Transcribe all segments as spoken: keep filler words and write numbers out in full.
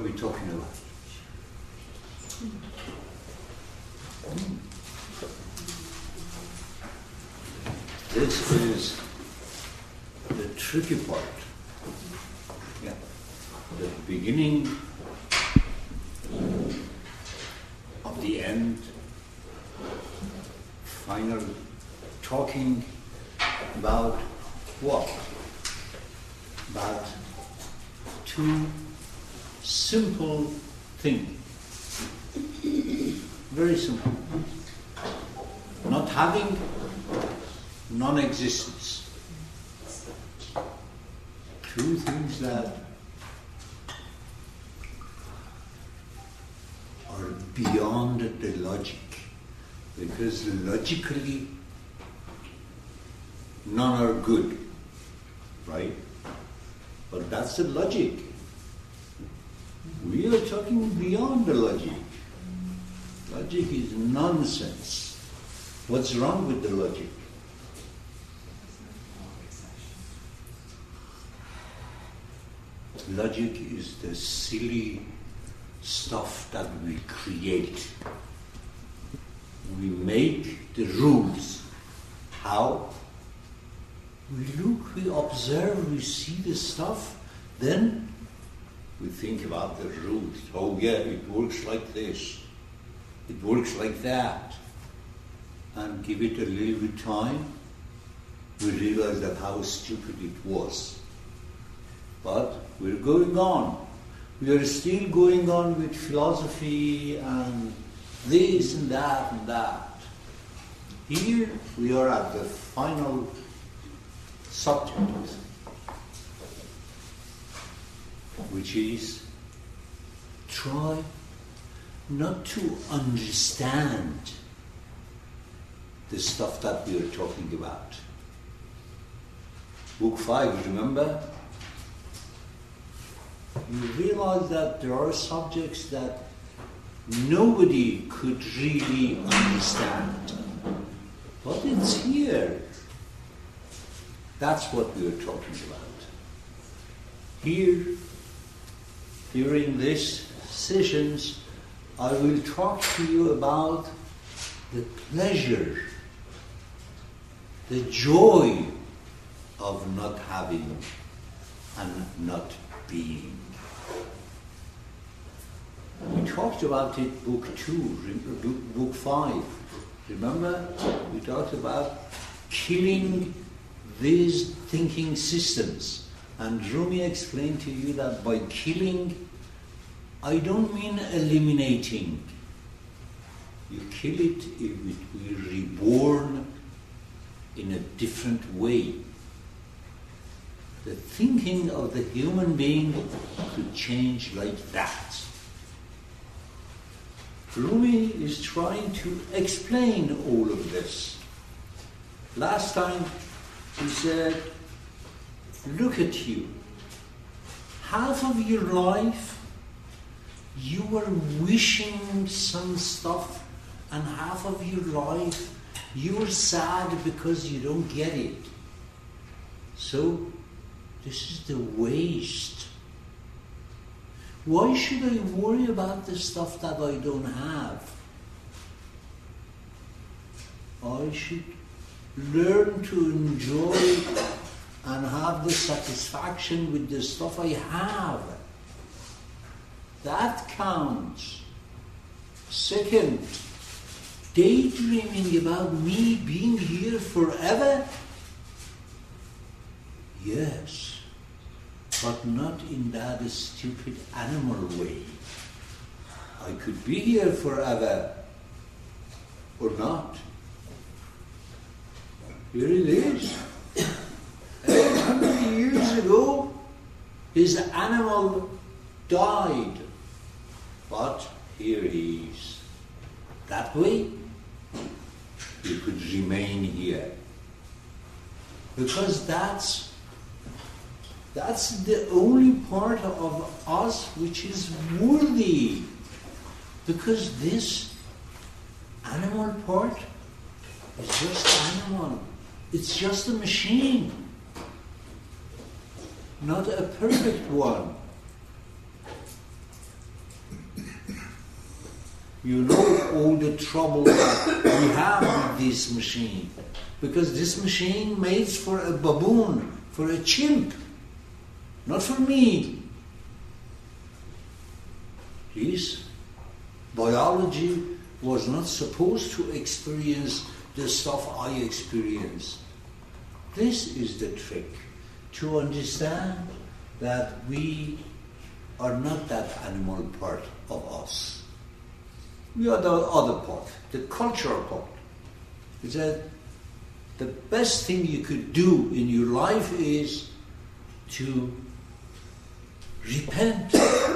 we talking about? Hmm. This is the tricky part. Yeah. The beginning of the end, final talking about what? About two simple things. Very simple. Not having, non-existence. Two things that are beyond the logic, because logically none are good, right? But that's the logic. We are talking beyond the logic. Logic is nonsense. What's wrong with the logic? Logic is the silly stuff that we create. We make the rules. How? We look, we observe, we see the stuff, then we think about the rules. Oh yeah, it works like this. It works like that. And give it a little bit time, we realize that how stupid it was. But we're going on. We are still going on with philosophy and this and that and that. Here we are at the final subject, which is try not to understand the stuff that we are talking about. Book five, remember? You realize that there are subjects that nobody could really understand. But it's here. That's what we are talking about. Here, during these sessions, I will talk to you about the pleasure, the joy of not having and not being. We talked about it, book two, book five. Remember? We talked about killing these thinking systems. And Rumi explained to you that by killing, I don't mean eliminating. You kill it, it will be reborn in a different way. The thinking of the human being could change like that. Rumi is trying to explain all of this. Last time he said, look at you. Half of your life you were wishing some stuff, and half of your life you were sad because you don't get it. So this is the waste. Why should I worry about the stuff that I don't have? I should learn to enjoy and have the satisfaction with the stuff I have. That counts. Second, daydreaming about me being here forever? Yes, but not in that stupid animal way. I could be here forever, or not. Here it is. eight hundred years ago, his animal died, but here he is. That way, he could remain here. Because that's That's the only part of us which is worthy. Because this animal part is just animal. It's just a machine. Not a perfect one. you know all the trouble that we have with this machine. Because this machine made for a baboon, for a chimp, not for me. This biology was not supposed to experience the stuff I experience. This is the trick, to understand that we are not that animal part of us. We are the other part, the cultural part. It's that the best thing you could do in your life is to repent.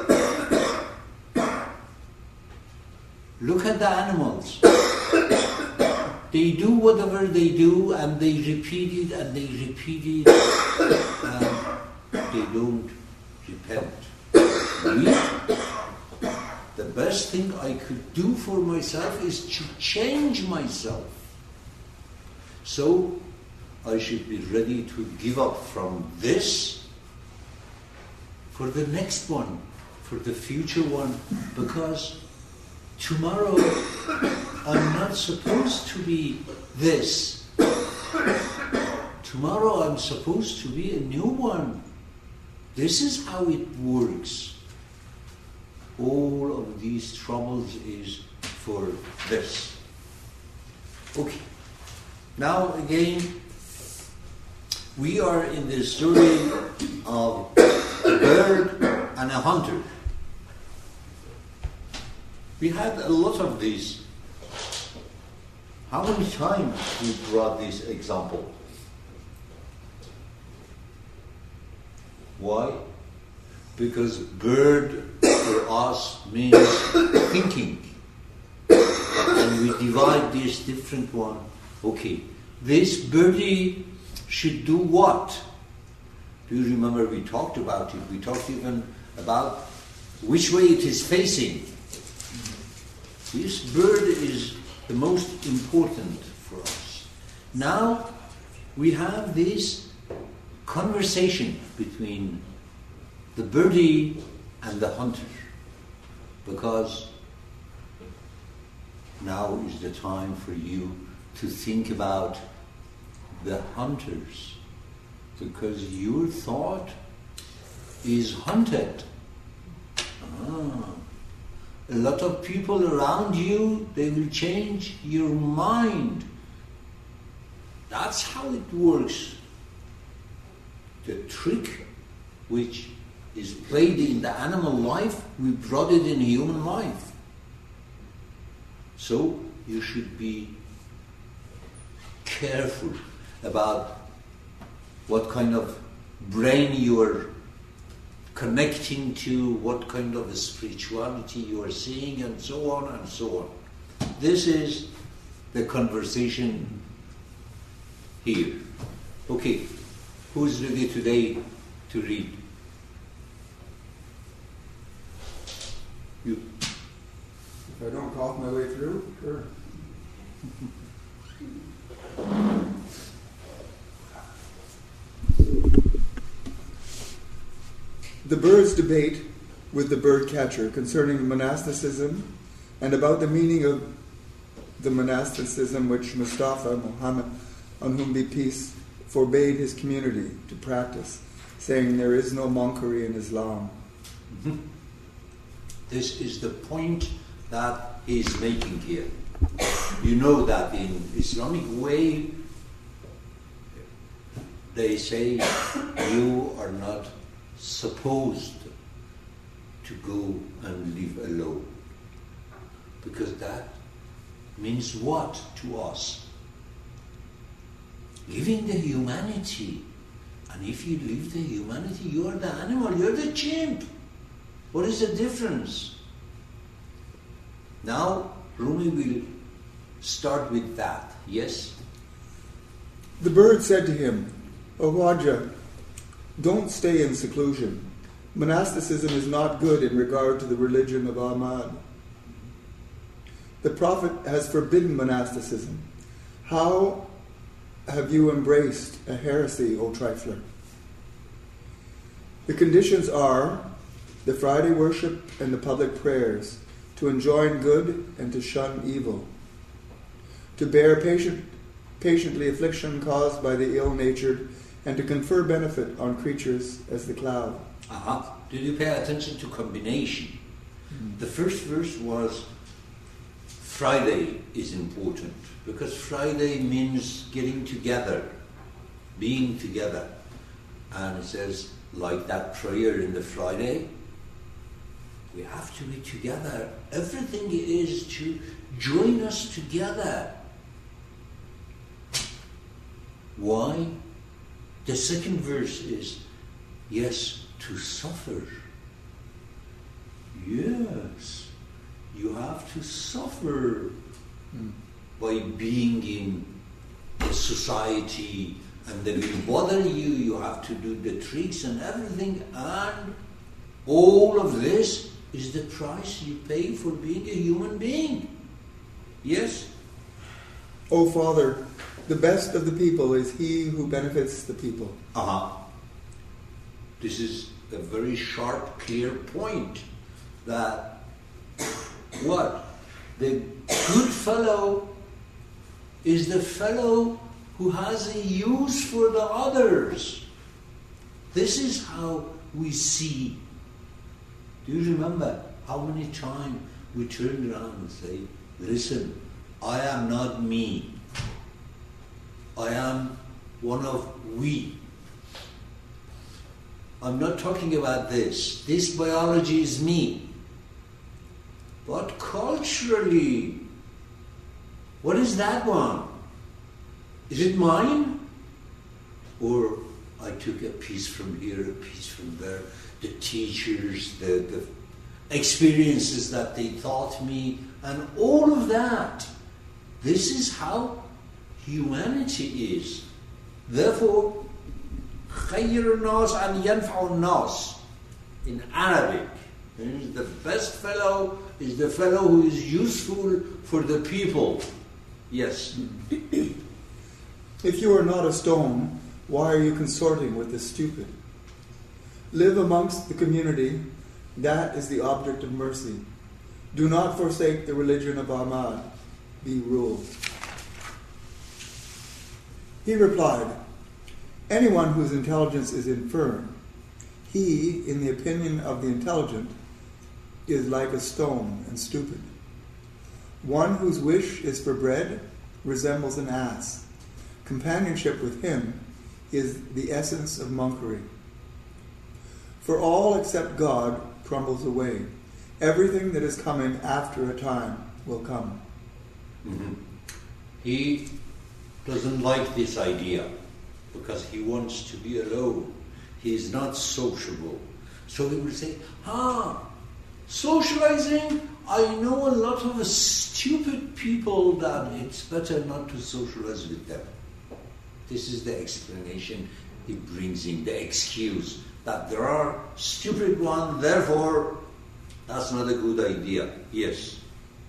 Look at the animals. They do whatever they do and they repeat it and they repeat it and they don't repent. Me, the best thing I could do for myself is to change myself. So I should be ready to give up from this for the next one, for the future one, because tomorrow I'm not supposed to be this. Tomorrow I'm supposed to be a new one. This is how it works. All of these troubles is for this. Okay. Now again, we are in the story of a bird and a hunter. We had a lot of these. How many times we brought this example? Why? Because bird for us means thinking. And we divide this different one. Okay, this birdie should do what? Do you remember we talked about it? We talked even about which way it is facing. This bird is the most important for us. Now we have this conversation between the birdie and the hunter, because now is the time for you to think about the hunters, because your thought is hunted. Ah. A lot of people around you, they will change your mind. That's how it works. The trick which is played in the animal life, we brought it in human life. So you should be careful about what kind of brain you are connecting to, what kind of spirituality you are seeing, and so on and so on. This is the conversation here. Okay, who's ready today to read? You. If I don't cough my way through, sure. The birds debate with the bird catcher concerning monasticism and about the meaning of the monasticism which Mustafa Muhammad, on whom be peace, forbade his community to practice, saying there is no monkery in Islam. Mm-hmm. This is the point that he is making here. You know that in Islamic way, they say you are not supposed to go and live alone. Because that means what to us? Living the humanity. And if you live the humanity, you are the animal, you are the chimp. What is the difference? Now, Rumi will start with that. Yes? The bird said to him, O Raja, don't stay in seclusion. Monasticism is not good in regard to the religion of Ahmad. The Prophet has forbidden monasticism. How have you embraced a heresy, O trifler? The conditions are the Friday worship and the public prayers, to enjoin good and to shun evil, to bear patient, patiently affliction caused by the ill-natured, and to confer benefit on creatures as the cloud. Uh-huh. Did you pay attention to combination? Mm. The first verse was Friday is important, because Friday means getting together, being together. And it says, like that prayer in the Friday, we have to be together. Everything is to join us together. Why? The second verse is, yes, to suffer. Yes, you have to suffer mm. by being in a society, and they will bother you, you have to do the tricks and everything, and all of this is the price you pay for being a human being. Yes? O Father, the best of the people is he who benefits the people. Uh-huh. This is a very sharp, clear point that what? The good fellow is the fellow who has a use for the others. This is how we see. Do you remember how many times we turn around and say, listen, I am not me. I am one of we. I'm not talking about this. This biology is me. But culturally, what is that one? Is it mine? Or I took a piece from here, a piece from there. The teachers, the, the experiences that they taught me, and all of that. This is how humanity is. Therefore, خير الناس أن ينفع الناس. In Arabic, the best fellow is the fellow who is useful for the people. Yes. If you are not a stone, why are you consorting with the stupid? Live amongst the community, that is the object of mercy. Do not forsake the religion of Ahmad, be ruled. He replied, anyone whose intelligence is infirm, he, in the opinion of the intelligent, is like a stone and stupid. One whose wish is for bread resembles an ass. Companionship with him is the essence of monkery. For all except God crumbles away. Everything that is coming after a time will come. Mm-hmm. He doesn't like this idea because he wants to be alone. He is not sociable. So he will say, ah, socializing, I know a lot of stupid people that it's better not to socialize with them. This is the explanation he brings in, the excuse that there are stupid ones, therefore that's not a good idea. Yes.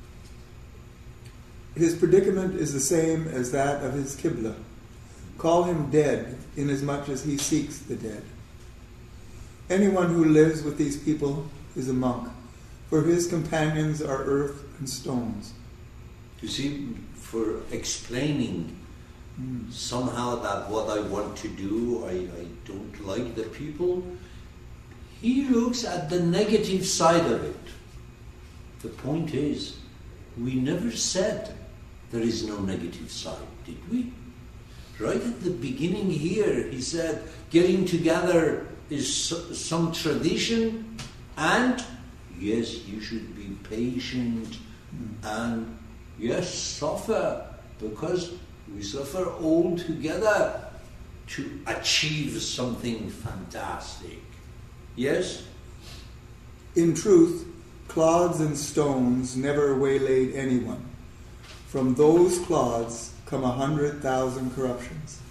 His predicament is the same as that of his Qibla. Call him dead, inasmuch as he seeks the dead. Anyone who lives with these people is a monk, for his companions are earth and stones. You see, for explaining mm. somehow that what I want to do, I, I don't like the people, he looks at the negative side of it. The point is, we never said there is no negative side, did we? Right at the beginning here, he said, getting together is some tradition, and yes, you should be patient, mm. and yes, suffer, because we suffer all together to achieve something fantastic. Yes? In truth, clods and stones never waylaid anyone. From those clods come a hundred thousand corruptions.